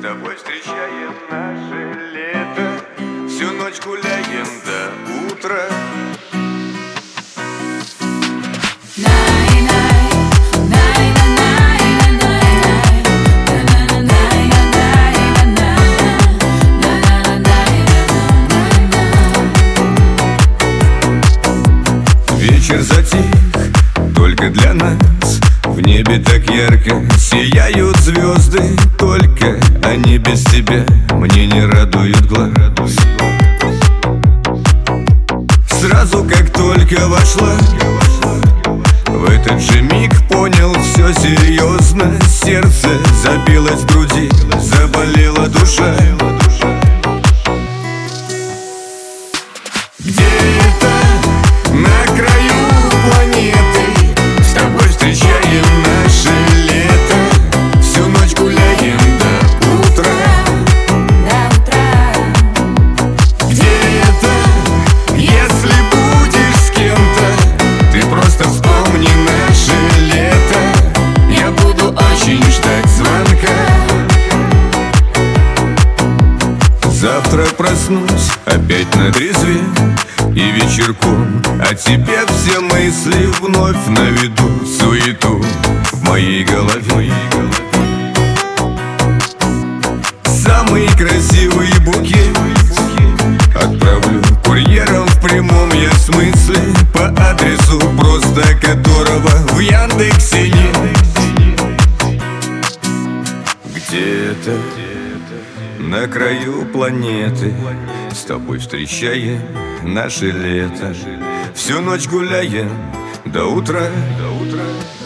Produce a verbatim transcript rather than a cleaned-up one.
тобой встречаем наше лето, всю ночь гуляем до утра. Вечер затих только для нас. В небе так ярко сияют звезды, только они без тебя мне не радуют глаз. Сразу как только вошла, в этот же миг понял все серьезно. Сердце забилось в груди, заболела душа. Где-то на краю планеты с тобой встречаем наше лето, всю ночь гуляем до утра. Где-то, если будешь с кем-то, ты просто вспомни наше лето. Я буду очень ждать звонка. Завтра проснусь опять на трезве, и вечерком о тебе все мысли вновь наведут суету в моей голове. Самый красивый букет отправлю курьером в прямом я смысле, по адресу, просто которого в Яндексе нет. Где-то на краю планеты с тобой встречаем наше лето, всю ночь гуляем до утра. До утра.